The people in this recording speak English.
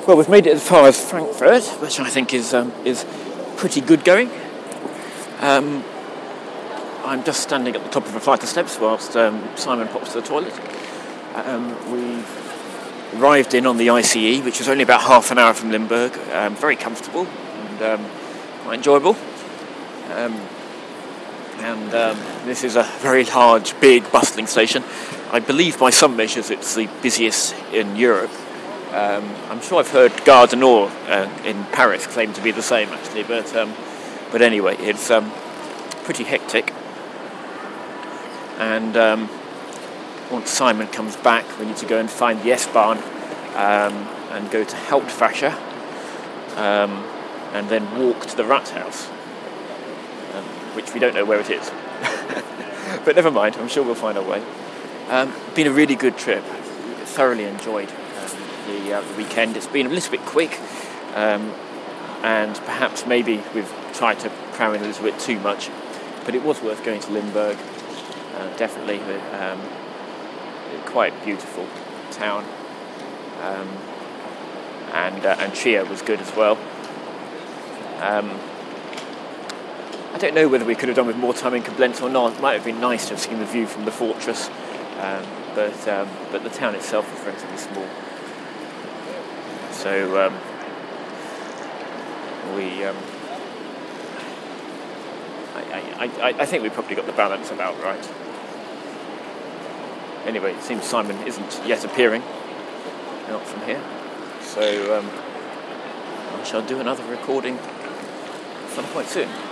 Well, we've made it as far as Frankfurt, which I think is pretty good going. I'm just standing at the top of a flight of steps whilst Simon pops to the toilet. We've arrived in on the ICE, which is only about half an hour from Limburg. Very comfortable and quite enjoyable. This is a very large, big, bustling station. I believe by some measures it's the busiest in Europe. I'm sure I've heard Gare du Nord in Paris claim to be the same, actually, but anyway, it's pretty hectic. And once Simon comes back, we need to go and find the S-Bahn and go to Hauptwache and then walk to the Rathaus, which we don't know where it is. But never mind, I'm sure we'll find our way. Been a really good trip. Thoroughly enjoyed the weekend. It's been a little bit quick, and perhaps maybe we've tried to cram in a little bit too much, but it was worth going to Limburg. Definitely quite beautiful town, and Trier was good as well. I don't know whether we could have done with more time in Koblenz or not. It might have been nice to have seen the view from the fortress, but the town itself is relatively small. So I think we probably got the balance about right. Anyway, it seems Simon isn't yet appearing out from here, so I shall do another recording some point soon.